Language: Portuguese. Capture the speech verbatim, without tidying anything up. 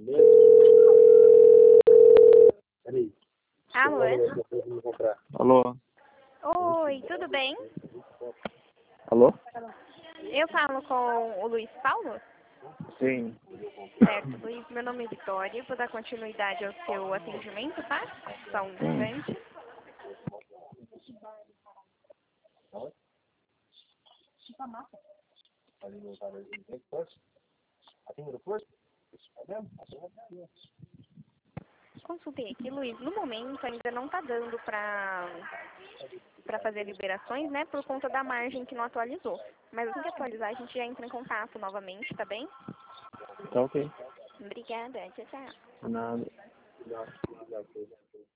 Alô? Alô? Oi, tudo bem? Alô? Eu falo com o Luiz Paulo? Sim. Certo, Luiz, meu nome é Vitória, vou dar continuidade ao seu atendimento, tá? Só um instante. Consultei aqui, Luiz, no momento ainda não está dando para para fazer liberações, né, por conta da margem que não atualizou. Mas assim que atualizar, a gente já entra em contato novamente, tá bem? Tá ok. Obrigada, tchau, tchau. Nada.